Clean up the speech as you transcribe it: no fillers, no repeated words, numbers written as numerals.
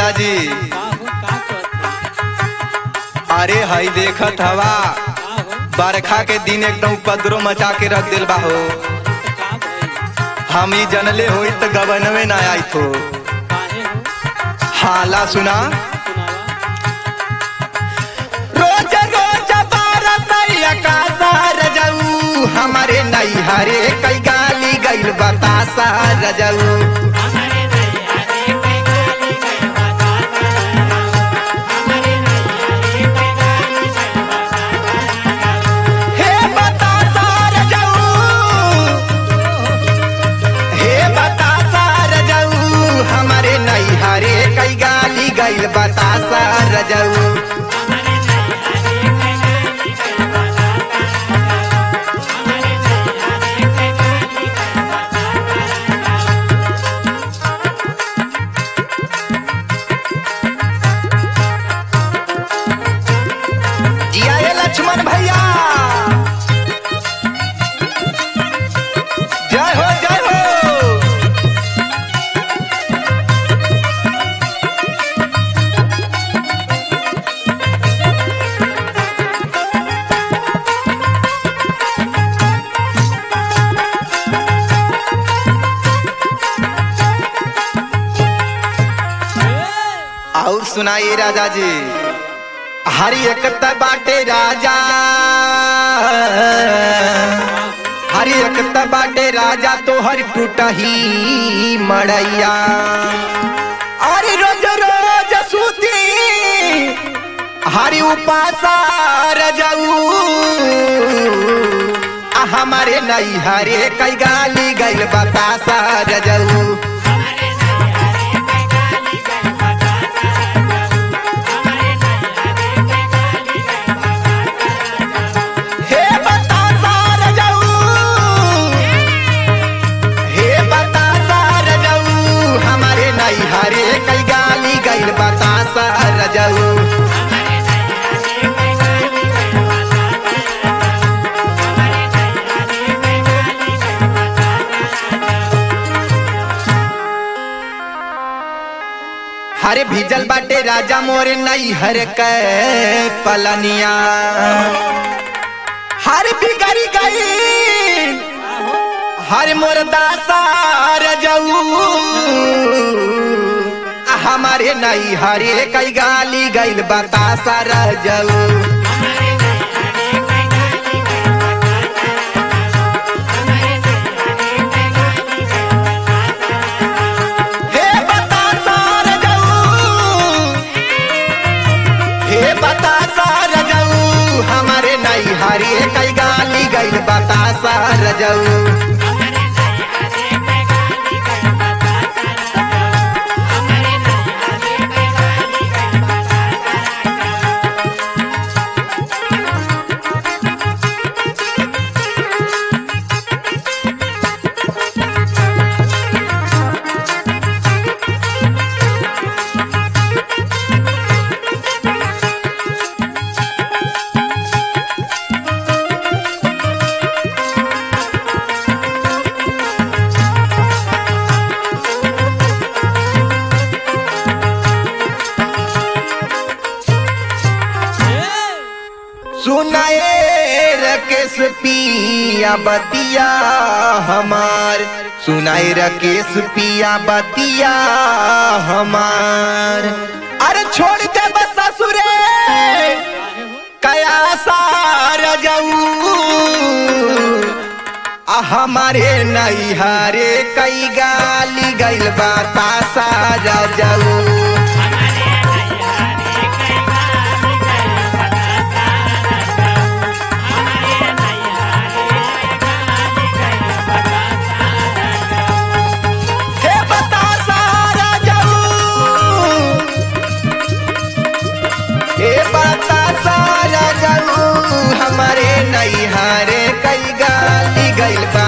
राजा जी। अरे हई देखत हवा बरखा के दिन एकदम उपद्रव मचा के रख दिल बा हो। हम ही जनले होई त गबनवे ना आई थो। हाला सुना रोज रोज बारसैया का सार जाऊ हमारे नैहरे कई गाली गइल बतासा रजऊ। बतासा रजऊ जिया ये लक्ष्मण भैया जय हो जय हो। और सुनाइए राजा जी। हरि एक बाटे राजा हरि एक बाटे राजा तो हर टूटही मड़ैया। अरे रोज रोज सूती हरि उपासा रजऊ हमारे नैहरे कई गाली गइल बतासा रजऊ। हरे कई गाली गइल बतासा रजऊ। हरे भीजल बाटे राजा मोरे नैहर के पलनिया। हरे बिगड़ी गई हरे मोर दासा रजऊ हमारे नैहरे कई गाली गइल बतासा रजऊ। हे बतासा रजऊ हमारे नैहरे कई गाली गइल बतासा रजऊ। सुनाए रकेश पिया बतिया हमार सुनाए रकेश पिया बतिया हमार। अरे छोड़ दे बस ससुरे कया सार जाऊ हमारे नैहरे कई गाली गइल बतासा रजऊ। हमारे नैहरे कई गाली गइल बा